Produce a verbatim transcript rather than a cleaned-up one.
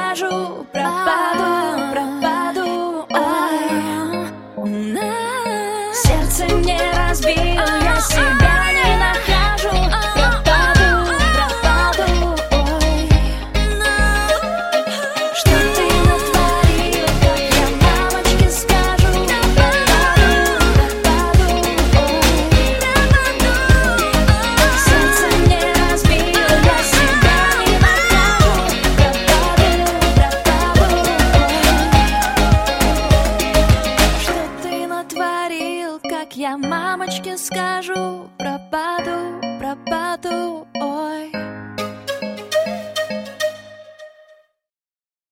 скажу, пропаду, пропаду, ой. Сердце не разбил, я себя не нахожу. Пропаду, пропаду, ой. Что ты натворил, как я мамочке скажу. Пропаду, пропаду, ой. Сердце не разбил, я себя не нахожу. Пропаду, пропаду, ой. Что ты натворил, как я мамочке скажу. Пропаду, пропаду, ой.